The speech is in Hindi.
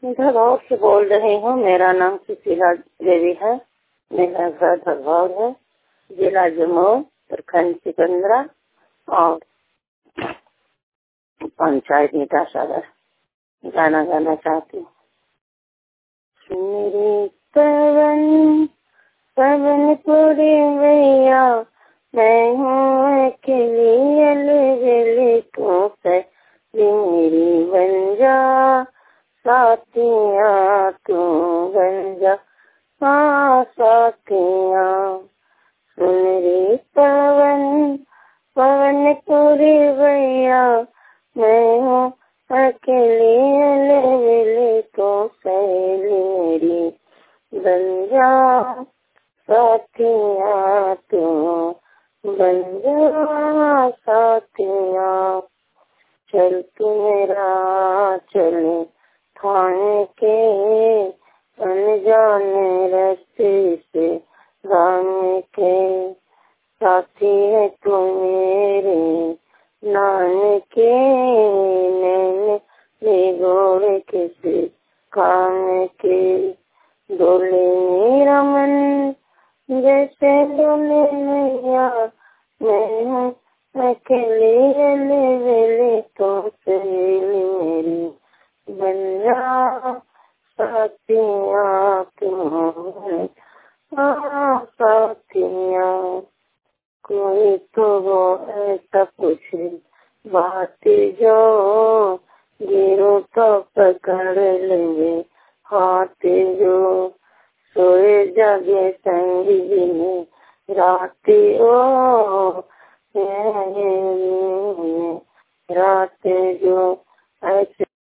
धरौर से बोल रही हूँ। मेरा नाम सुशीला देवी है। मेरा घर धरौर है, जिला जम्मू, प्रखंड सिकंदरा और पंचायत नीता सागर। गाना गाना चाहती हूँ। मेरे पवन पवन पूरे भैया, मैं हूँ अकेली अलगली को मेरी बन जा साथिया, तू बन जा हाँ साथिया। सुन रे पवन पवन पूरे भैया, मैं हूँ अकेली अलगली को सहेली मेरी बन जा साथिया, तू बन जा साथिया। चल तू मेरा चले थाने के अनजाने रास्ते से गाने के साथी है तू मेरे नान के नैन गोरे किसी काम के। डोले मेरा मन जैसे डोले मैया, मैं हूँ अकेले वेले तो सहेली मेरी बन जा साथिया, तुम साथिया। कोई तो वो ऐसा कुछ बात जो गिरो तो पकड़ लेंगे हाथ जो। सोए जागे संगी में रात ओ रात जो ऐसे